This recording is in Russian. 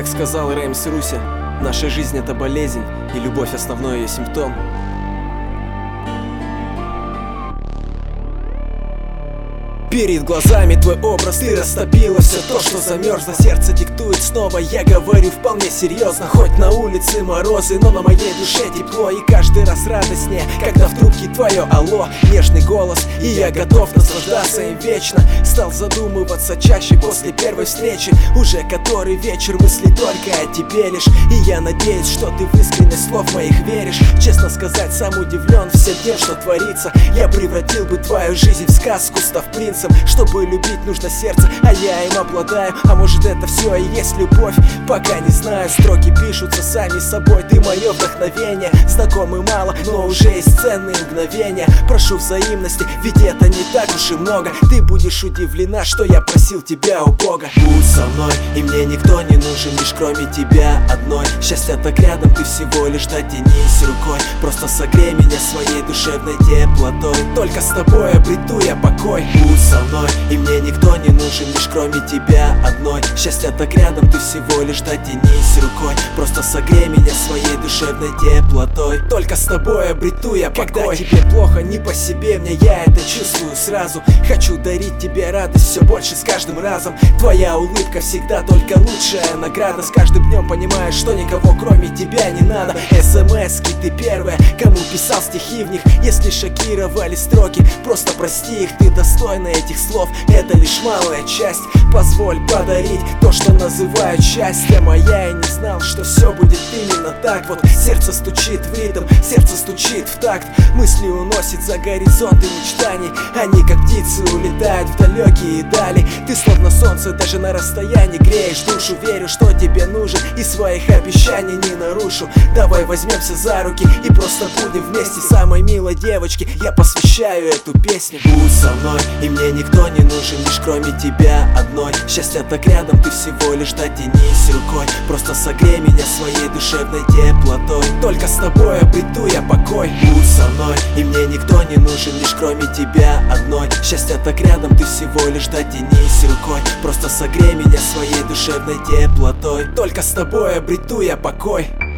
Как сказал Ремс Руся, наша жизнь — это болезнь, и любовь — основной ее симптом. Перед глазами твой образ, ты растопила все то, что замерзло. Сердце диктует снова, я говорю вполне серьезно. Хоть на улице морозы, но на моей душе тепло. И каждый раз радостнее, когда в трубке твое алло. Нежный голос, и я готов наслаждаться им вечно. Стал задумываться чаще после первой встречи. Уже который вечер, мысли только о тебе лишь. И я надеюсь, что ты в искренность слов моих веришь. Честно сказать, сам удивлен всем тем, что творится. Я превратил бы твою жизнь в сказку, став принцем. Чтобы любить, нужно сердце, а я им обладаю. А может, это все и есть любовь? Пока не знаю, строки пишутся сами собой. Ты мое вдохновение, знакомый мало, но уже есть ценные мгновения. Прошу взаимности, ведь это не так уж и много. Ты будешь удивлена, что я просил тебя у Бога. Будь со мной, и мне никто не нужен, лишь кроме тебя одной. Счастье так рядом, ты всего лишь дотянись рукой. Просто согрей меня своей душевной теплотой. Только с тобой обрету я покой. Будь со мной, и мне никто не нужен, лишь кроме тебя одной. Счастье так рядом, ты всего лишь дотянись рукой. Просто согрей меня своей душевной теплотой. Только с тобой обрету я покой. Когда тебе плохо, не по себе мне, я это чувствую сразу. Хочу дарить тебе радость все больше с каждым разом. Твоя улыбка всегда только лучшая награда. С каждым днем понимаешь, что никого кроме тебя не надо. СМС-ки ты первая, кому писал стихи в них. Если шокировали строки, просто прости их. Ты достойна этих слов, это лишь малая часть. Позволь подарить то, что называют счастьем. А я и не знал, что все будет именно так. Вот сердце стучит в ритм, сердце стучит в такт. Мысли уносит за горизонты мечтаний. Они как птицы улетают в далекие дали. Ты словно солнце, даже на расстоянии греешь душу. Верю, что тебе нужен, и своих обещаний не нарушу. Давай возьмемся за руки и просто будем вместе. Самой милой девочке я посвящаю эту песню. Будь со мной, и мне никто не нужен, лишь кроме тебя одной. Счастье так рядом, ты всего лишь дотянись рукой. Просто согрей меня своей душевной теплотой. Только с тобой обрету я покой. Будь со мной, и мне никто не нужен, лишь кроме тебя одной. Счастье так рядом, ты всего лишь дотянись рукой. Просто согрей меня своей душевной теплотой. Только с тобой обрету я покой.